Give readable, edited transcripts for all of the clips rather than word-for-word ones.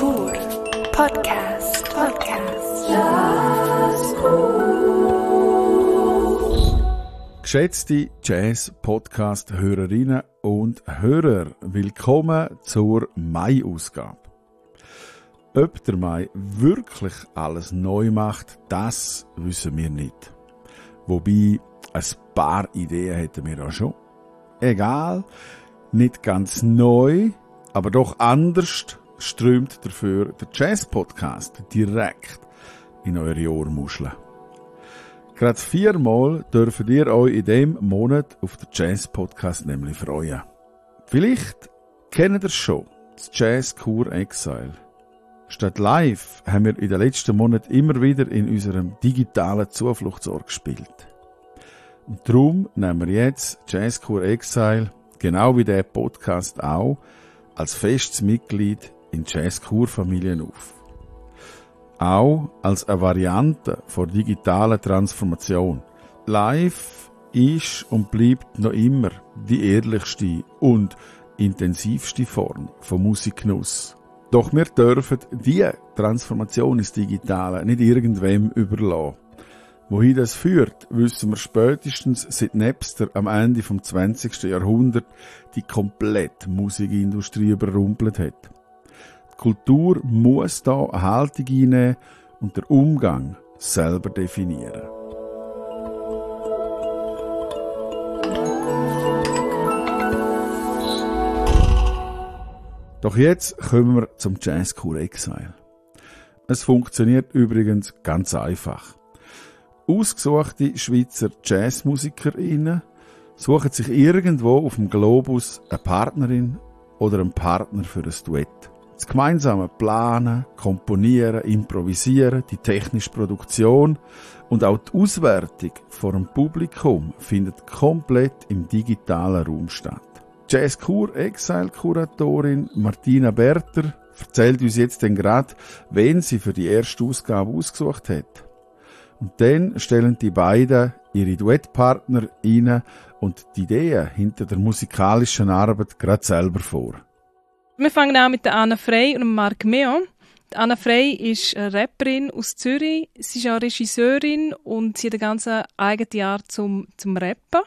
Jazzkur Podcast. Jazzkur. Geschätzte Jazz-Podcast-Hörerinnen und Hörer, willkommen zur Mai-Ausgabe. Ob der Mai wirklich alles neu macht, das wissen wir nicht. Wobei, ein paar Ideen hätten wir auch schon. Egal, nicht ganz neu, aber doch anders strömt dafür der Jazz-Podcast direkt in eure Ohrmuscheln. Gerade 4-mal dürft ihr euch in diesem Monat auf den Jazz-Podcast nämlich freuen. Vielleicht kennt ihr es schon, das Jazzkur Exile. Statt live haben wir in den letzten Monaten immer wieder in unserem digitalen Zufluchtsort gespielt. Und darum nehmen wir jetzt Jazzkur Exile, genau wie der Podcast auch, als festes Mitglied in Jazzkur-Familien auf. Auch als eine Variante von digitaler Transformation. Live ist und bleibt noch immer die ehrlichste und intensivste Form von Musikgenuss. Doch wir dürfen diese Transformation ins Digitale nicht irgendwem überlassen. Wohin das führt, wissen wir spätestens seit Napster am Ende des 20. Jahrhunderts die komplette Musikindustrie überrumpelt hat. Die Kultur muss da eine Haltung einnehmen und den Umgang selber definieren. Doch jetzt kommen wir zum Jazzkur Exile. Es funktioniert übrigens ganz einfach. Ausgesuchte Schweizer JazzmusikerInnen suchen sich irgendwo auf dem Globus eine Partnerin oder einen Partner für ein Duett. Das gemeinsame Planen, Komponieren, Improvisieren, die technische Produktion und auch die Auswertung vor dem Publikum findet komplett im digitalen Raum statt. Jazzkur Exile-Kuratorin Martina Berter erzählt uns jetzt dann gerade, wen sie für die erste Ausgabe ausgesucht hat. Und dann stellen die beiden ihre Duettpartner rein und die Ideen hinter der musikalischen Arbeit gerade selber vor. Wir fangen an mit der Anna Frey und Marc Meon. Die Anna Frey ist eine Rapperin aus Zürich. Sie ist auch Regisseurin und sie hat eine ganz eigene Art zum Rappen.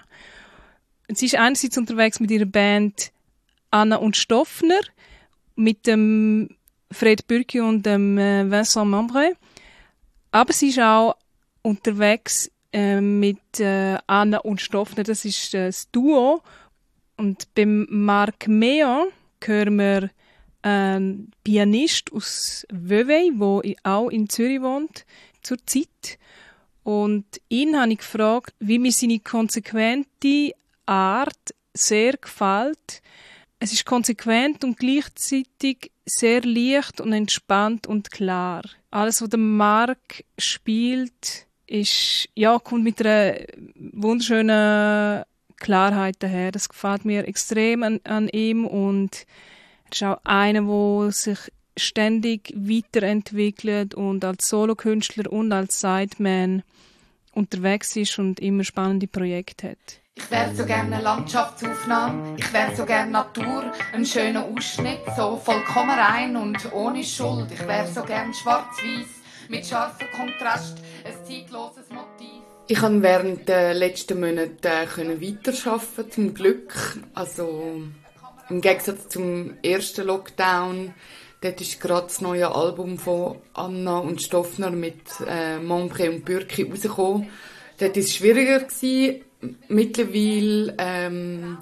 Sie ist einerseits unterwegs mit ihrer Band Anna und Stoffner, mit dem Fred Bürki und dem Vincent Membray. Aber sie ist auch unterwegs mit Anna und Stoffner, das ist das Duo. Und beim Marc Meon hören wir einen Pianist aus Vevey, der auch in Zürich wohnt, zurzeit. Und ihn habe ich gefragt, wie mir seine konsequente Art sehr gefällt. Es ist konsequent und gleichzeitig sehr leicht und entspannt und klar. Alles, was der Marc spielt, kommt mit einer wunderschönen Klarheit daher. Das gefällt mir extrem an ihm und er ist auch einer, der sich ständig weiterentwickelt und als Solokünstler und als Sideman unterwegs ist und immer spannende Projekte hat. Ich wär so gerne eine Landschaftsaufnahme, ich wär so gerne Natur, ein schöner Ausschnitt, so vollkommen rein und ohne Schuld. Ich wär so gerne schwarz-weiß, mit scharfem Kontrast, ein zeitloses Motiv. Ich konnte während der letzten Monate weiterarbeiten, zum Glück. Also im Gegensatz zum ersten Lockdown, dort ist gerade das neue Album von Anna und Stoffner mit Membray und Bürki rausgekommen. Dort war es schwieriger gewesen. Mittlerweile haben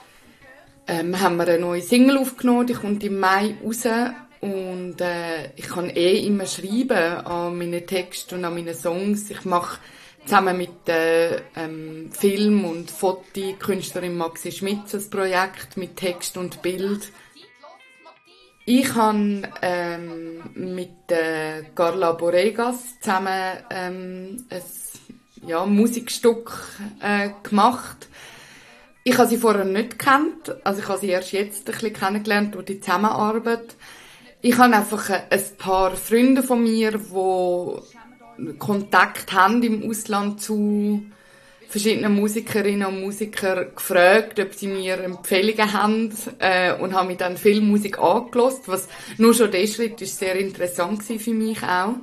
wir eine neue Single aufgenommen, die kommt im Mai raus. Und ich kann immer schreiben an meinen Texten und an meinen Songs. Ich mache zusammen mit der Film- und Fotokünstlerin Maxi Schmitz ein Projekt mit Text und Bild. Ich habe mit Carla Boregas zusammen ein Musikstück gemacht. Ich habe sie vorher nicht gekannt, also ich habe sie erst jetzt ein bisschen kennengelernt durch die Zusammenarbeit. Ich habe einfach ein paar Freunde von mir, die Kontakt haben im Ausland zu verschiedene Musikerinnen und Musiker gefragt, ob sie mir Empfehlungen haben, und habe mir dann viel Musik angehört, was nur schon der Schritt ist sehr interessant gewesen für mich auch.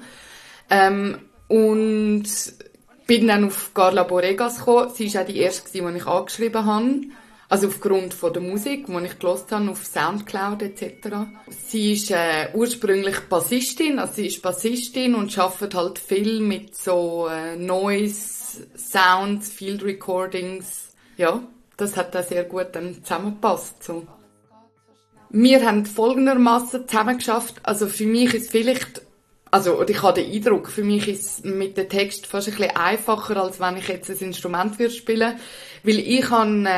Und bin dann auf Carla Boregas gekommen. Sie war auch die erste, die ich angeschrieben habe. Also aufgrund von der Musik, die ich gehört habe, auf Soundcloud etc. Sie ist ursprünglich Bassistin, also sie ist Bassistin und arbeitet halt viel mit so Noise, Sounds, Field Recordings. Ja, das hat da sehr gut dann zusammengepasst. So. Wir haben folgendermaßen zusammengeschafft. Also für mich ist vielleicht, oder ich habe den Eindruck, für mich ist mit dem Text fast ein bisschen einfacher, als wenn ich jetzt ein Instrument würde spielen. Weil ich habe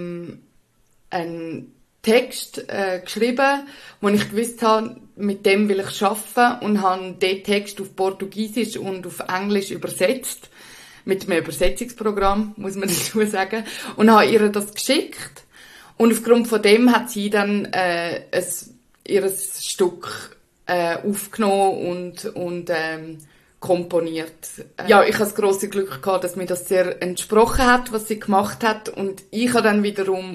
einen Text geschrieben, wo ich gewusst habe, mit dem will ich arbeiten, und habe den Text auf Portugiesisch und auf Englisch übersetzt. Mit einem Übersetzungsprogramm, muss man dazu sagen. Und habe ihr das geschickt. Und aufgrund von dem hat sie dann ihr Stück aufgenommen und komponiert. Ja, ich hatte das grosse Glück gehabt, dass mir das sehr entsprochen hat, was sie gemacht hat. Und ich habe dann wiederum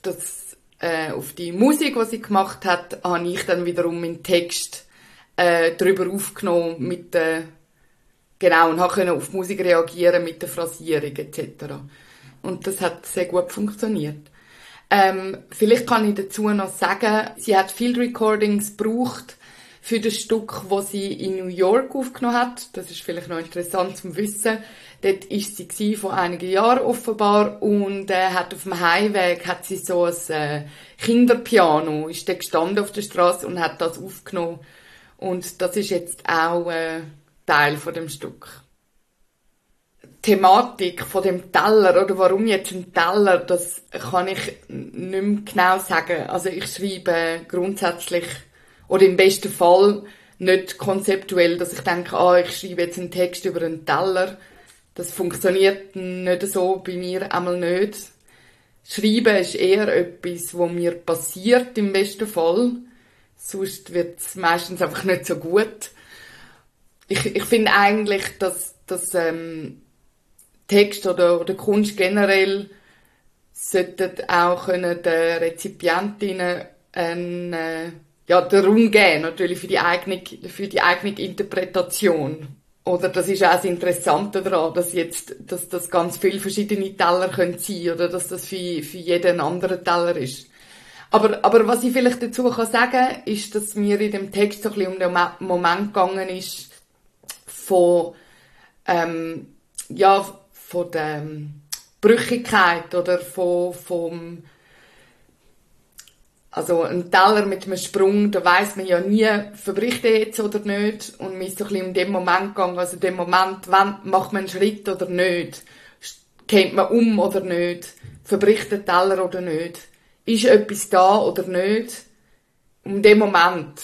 auf die Musik, die sie gemacht hat, habe ich dann wiederum meinen Text drüber aufgenommen mit genau, und konnte auf die Musik reagieren mit der Phrasierung etc. Und das hat sehr gut funktioniert. Vielleicht kann ich dazu noch sagen, sie hat Field Recordings gebraucht für das Stück, das sie in New York aufgenommen hat. Das ist vielleicht noch interessant zu wissen. Dort ist sie vor einigen Jahren offenbar und hat auf dem Heimweg hat sie so ein Kinderpiano, ist da gestanden auf der Straße und hat das aufgenommen. Und das ist jetzt auch Teil von dem Stück. Die Thematik von dem Teller, oder warum jetzt ein Teller, das kann ich nicht mehr genau sagen. Also ich schreibe grundsätzlich, oder im besten Fall nicht konzeptuell, dass ich denke, ich schreibe jetzt einen Text über einen Teller. Das funktioniert nicht so bei mir einmal nicht. Schreiben ist eher etwas, was mir passiert im besten Fall. Sonst wird es meistens einfach nicht so gut. Ich finde eigentlich, dass Text oder Kunst generell sollten auch den Rezipientinnen den Raum geben, natürlich für die eigene Interpretation. Oder das ist auch das Interessante daran, dass das ganz viele verschiedene Teller können sein, oder dass das für jeden anderen Teller ist. Aber was ich vielleicht dazu sagen kann, ist, dass mir in dem Text so ein bisschen um den Moment gegangen ist von der Brüchigkeit oder also ein Teller mit einem Sprung, da weiss man ja nie, verbricht er jetzt oder nicht. Und mir ist so ein bisschen um den Moment gegangen, also in dem Moment, wann macht man einen Schritt oder nicht? Geht man um oder nicht? Verbricht der Teller oder nicht? Ist etwas da oder nicht? Um den Moment,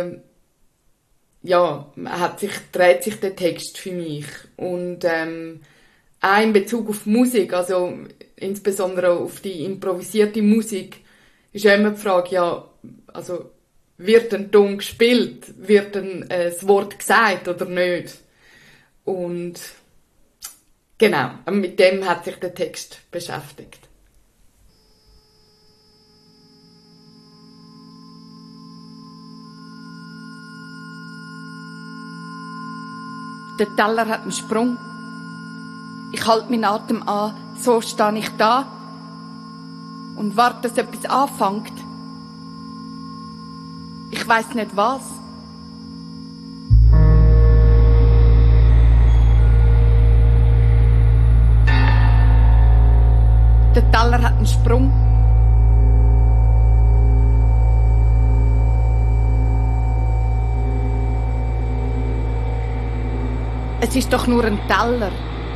dreht sich der Text für mich. Und auch in Bezug auf Musik, also insbesondere auf die improvisierte Musik, ist ja immer die Frage, wird ein Ton gespielt? Wird das Wort gesagt oder nicht? Und genau, mit dem hat sich der Text beschäftigt. Der Teller hat einen Sprung. Ich halte meinen Atem an, so stehe ich da und warte, dass etwas anfängt. Ich weiss nicht was. Der Teller hat einen Sprung. Es ist doch nur ein Teller.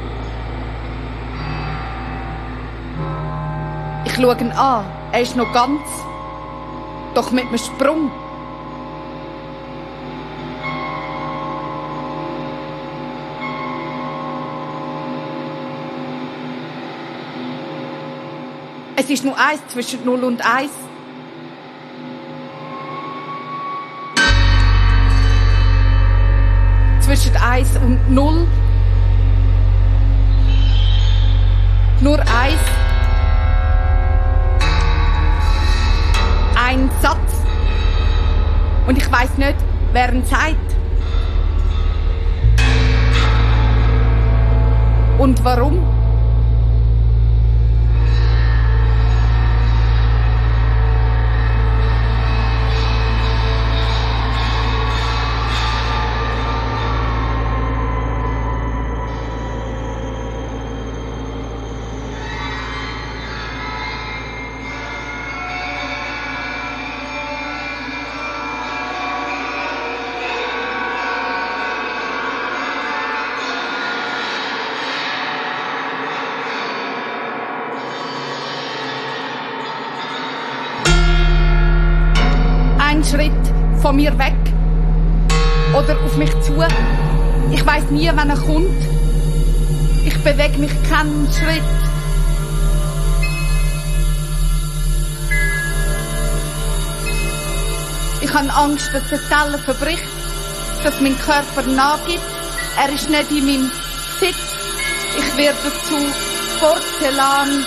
Ich schaue ihn an. Er ist noch ganz, doch mit einem Sprung. Es ist nur eins zwischen 0 und 1. Zwischen 1 und 0 Nur eins. Ein Satz. Und ich weiss nicht, wer ihn sagt. Und warum? Ein Schritt von mir weg oder auf mich zu. Ich weiss nie, wann er kommt. Ich bewege mich keinen Schritt. Ich habe Angst, dass der Teller verbricht, dass mein Körper nachgibt. Er ist nicht in meinem Sitz. Ich werde zu Porzellan.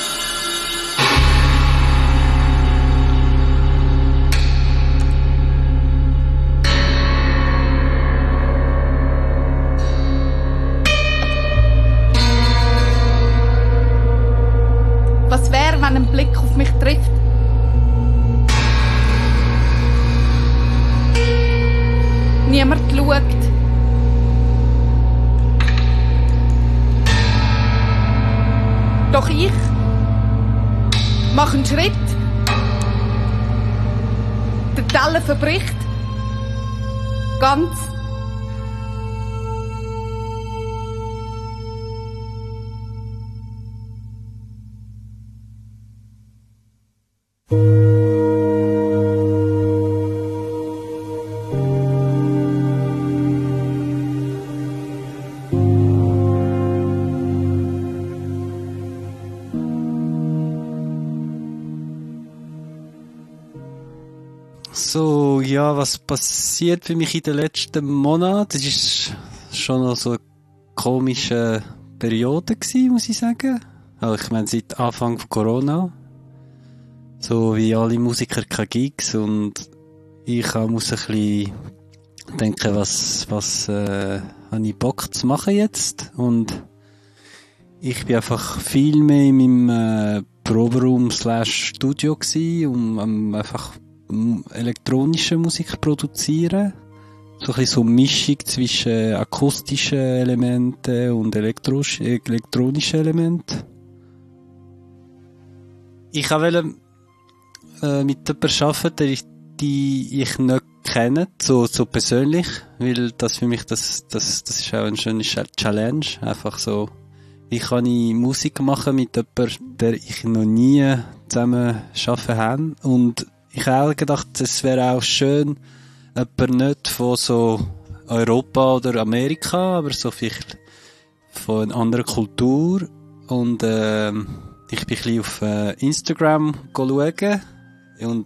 Was wäre, wenn ein Blick auf mich trifft? Niemand schaut. Doch ich mache einen Schritt. Der Teller verbricht. Ganz. So, ja, was passiert für mich in den letzten Monaten? Das ist schon noch so eine komische Periode gewesen, muss ich sagen. Also ich meine, seit Anfang von Corona. So wie alle Musiker keine Gigs und ich muss ein bisschen denken, was habe ich Bock zu machen jetzt? Und ich bin einfach viel mehr in meinem Proberaum/Studio gewesen, um einfach elektronische Musik produzieren. So ein bisschen so eine Mischung zwischen akustischen Elementen und elektronischen Elementen. Ich wollte mit jemandem arbeiten, die ich nicht kenne, so persönlich, weil das für mich, das ist auch eine schöne Challenge, einfach so. Wie kann ich Musik machen mit jemandem, der ich noch nie zusammen arbeiten habe? Und ich habe auch gedacht, es wäre auch schön, jemand nicht von so Europa oder Amerika, aber so vielleicht von einer anderen Kultur. Und ich bin ein bisschen auf Instagram schauen und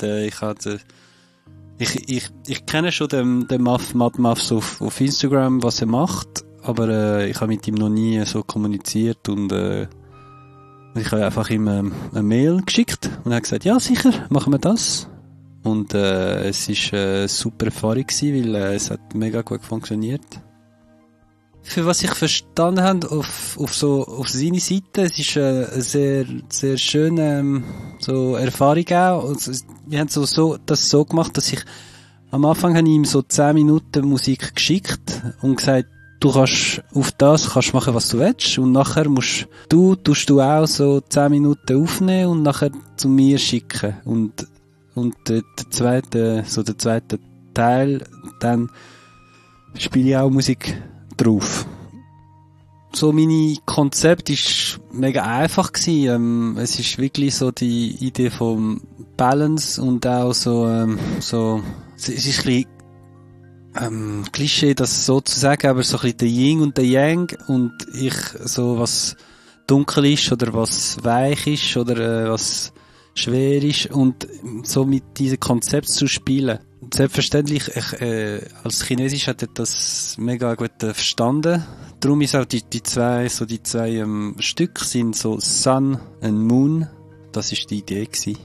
ich kenne schon den Mad Muffs auf Instagram, was er macht, aber ich habe mit ihm noch nie so kommuniziert und ich habe einfach ihm eine Mail geschickt und er hat gesagt, ja sicher, machen wir das. Und es ist eine super Erfahrung gewesen, weil es hat mega gut funktioniert. Für was ich verstanden habe, auf seine Seite, es ist eine sehr, sehr schöne so Erfahrung auch. Also, wir haben das so gemacht, dass ich am Anfang habe ich ihm so 10 Minuten Musik geschickt und gesagt, du kannst machen, was du willst, und nachher tust du auch so 10 Minuten aufnehmen und nachher zu mir schicken. Und der zweite Teil, dann spiele ich auch Musik drauf. So meine Konzept ist mega einfach gewesen. Es ist wirklich so die Idee vom Balance und auch es ist ein bisschen Klischee, das so zu sagen, aber so ein bisschen der Yin und der Yang und ich so was dunkel ist oder was weich ist oder was schwer ist und so mit diesem Konzept zu spielen. selbstverständlich, als Chinesisch hat er das mega gut verstanden. Darum ist auch die zwei Stücke sind so Sun and Moon. Das ist die Idee gewesen.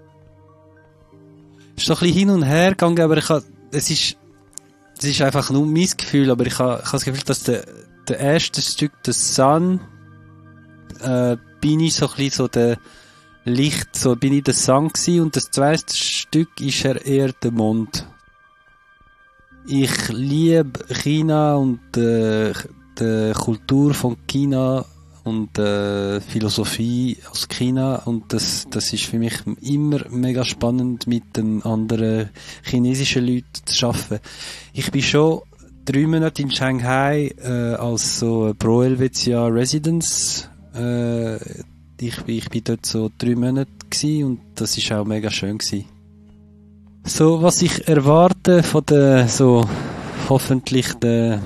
Ist so ein bisschen hin und her gegangen, aber es ist einfach nur mein Gefühl, aber ich habe das Gefühl, dass der erste Stück, das Sun, bin ich so ein bisschen so der Licht, so bin ich der Sun gewesen, und das zweite Stück ist eher der Mond. Ich liebe China und die Kultur von China und Philosophie aus China, und das ist für mich immer mega spannend, mit den anderen chinesischen Leuten zu arbeiten. Ich bin schon 3 Monate in Shanghai als so Pro Helvetia Residence. Ich bin dort so 3 Monate gewesen, und das ist auch mega schön gewesen. So, was ich erwarte von der, so, hoffentlich der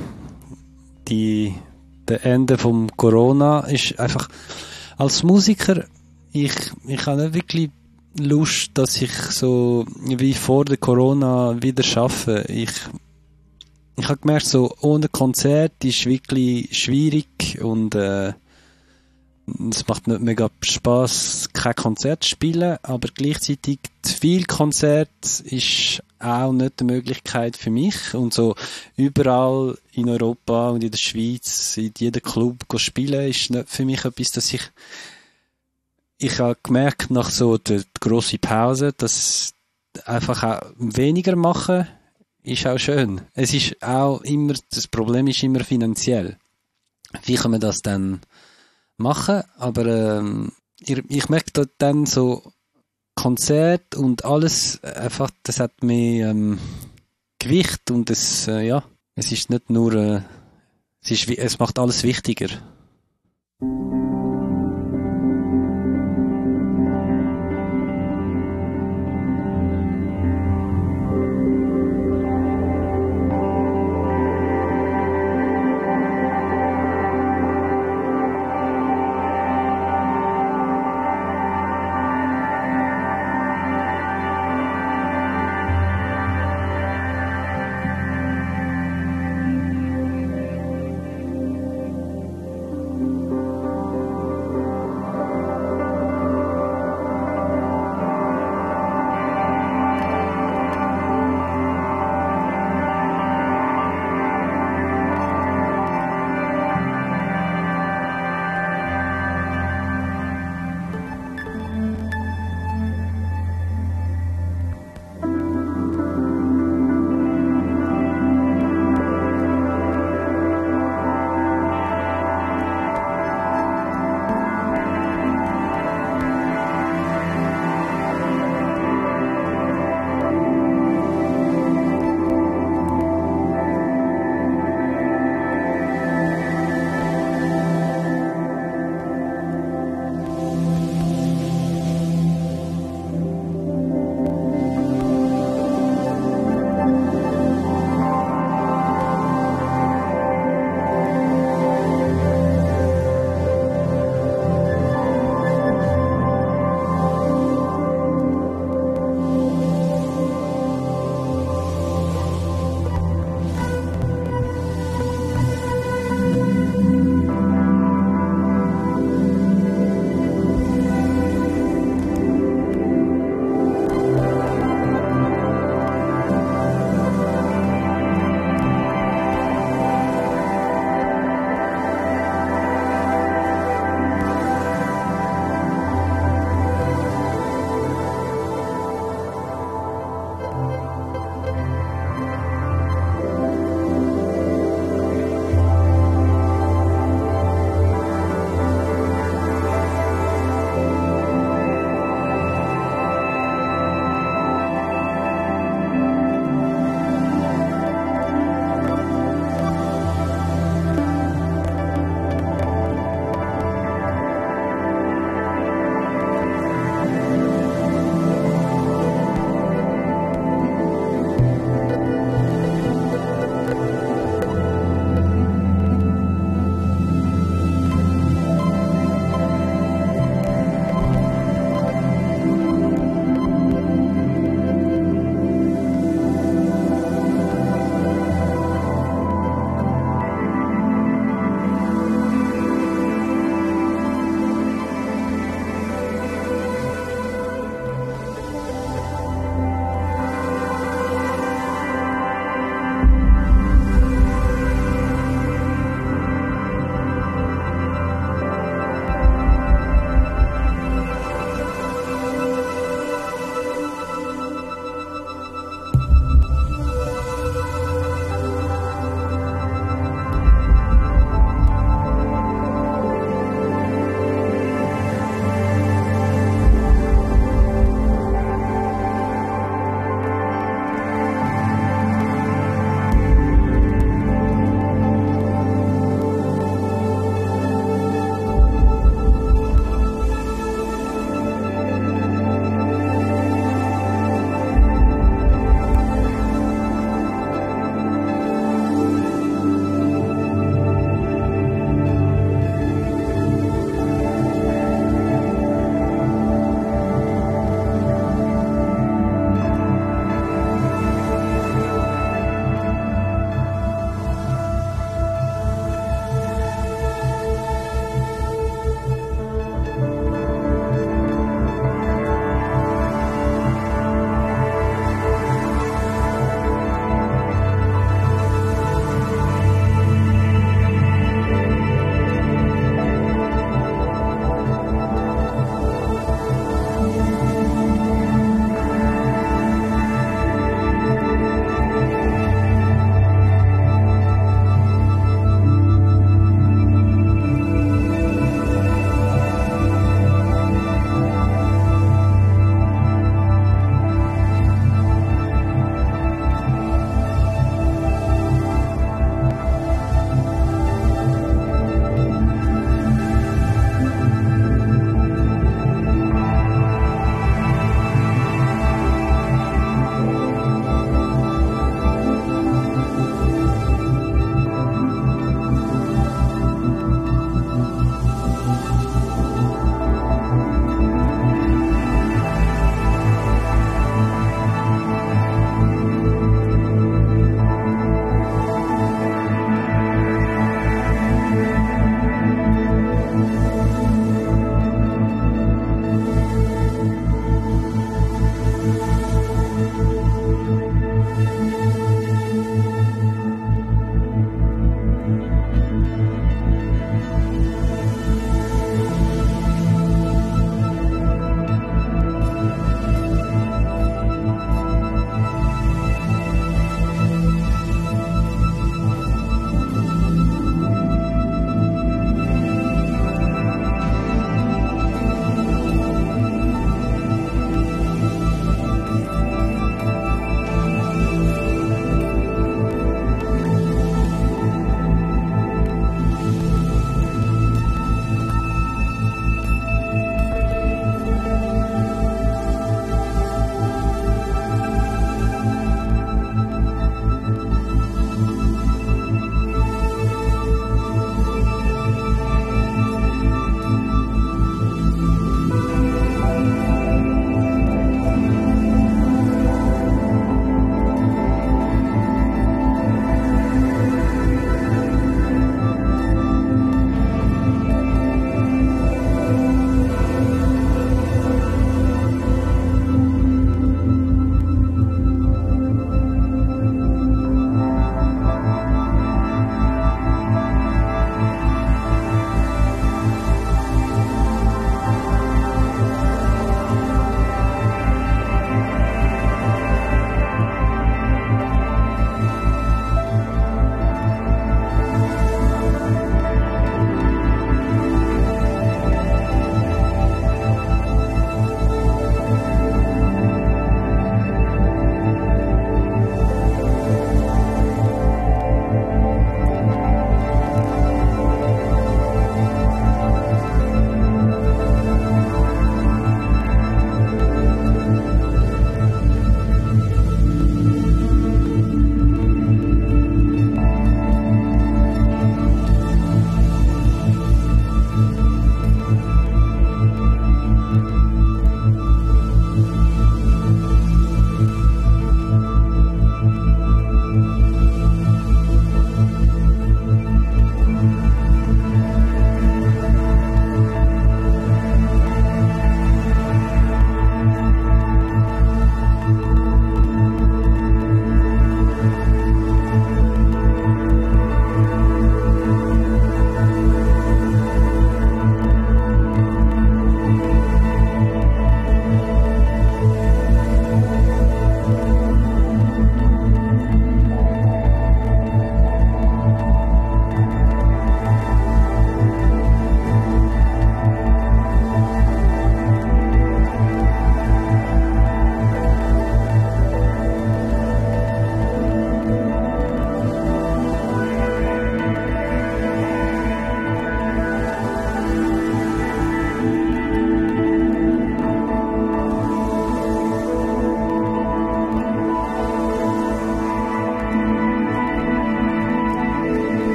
Ende vom Corona, ist einfach, als Musiker, ich habe nicht wirklich Lust, dass ich so, wie vor der Corona wieder schaffe. Ich habe gemerkt, so, ohne Konzert ist wirklich schwierig, und, es macht nicht mega Spass, kein Konzert zu spielen, aber gleichzeitig zu viel Konzert ist auch nicht eine Möglichkeit für mich. Und so überall in Europa und in der Schweiz, in jedem Club spielen, ist nicht für mich etwas, dass ich habe gemerkt, nach so der grossen Pause, dass einfach auch weniger machen ist auch schön. Es ist auch immer, das Problem ist immer finanziell. Wie kann man das dann machen? Aber ich merke dann so Konzert und alles, einfach, das hat mehr Gewicht, und es ist nicht nur, es macht alles wichtiger.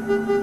Tschüss.